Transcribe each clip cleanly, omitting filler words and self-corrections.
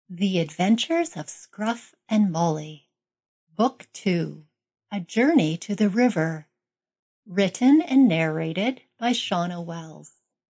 The Adventures of Scruff and Molly, Book 2, A Journey to the River, written and narrated by Shauna Wells.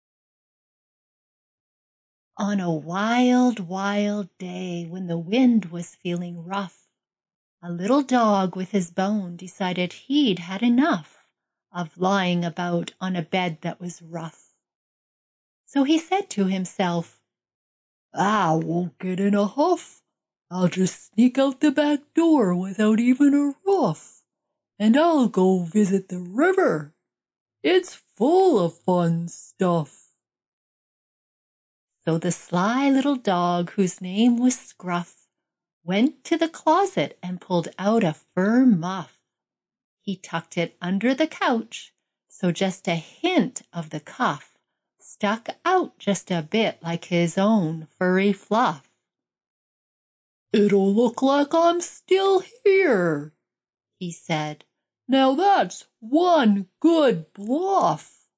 On a wild, wild day when the wind was feeling rough, a little dog with his bone decided he'd had enough of lying about on a bed that was rough. So he said to himself, "I won't get in a huff. I'll just sneak out the back door without even a ruff, and I'll go visit the river. It's full of fun stuff." So the sly little dog, whose name was Scruff, went to the closet and pulled out a fur muff. He tucked it under the couch, so just a hint of the cuff stuck out just a bit like his own furry fluff. "It'll look like I'm still here," he said. "Now that's one good bluff."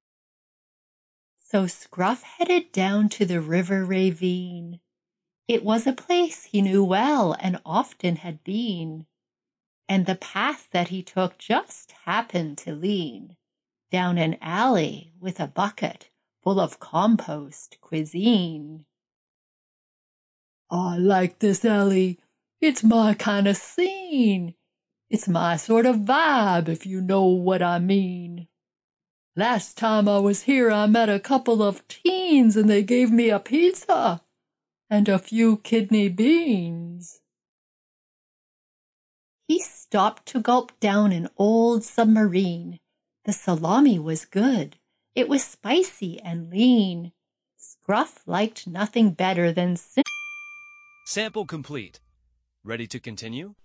So Scruff headed down to the river ravine. It was a place he knew well and often had been, and the path that he took just happened to lean down an alley with a bucket full of compost cuisine. "I like this alley. It's my kind of scene. It's my sort of vibe, if you know what I mean. Last time I was here I met a couple of teens and they gave me a pizza and a few kidney beans." He stopped to gulp down an old submarine. The salami was good. It was spicy and lean. Scruff liked nothing better than Sample complete. Ready to continue?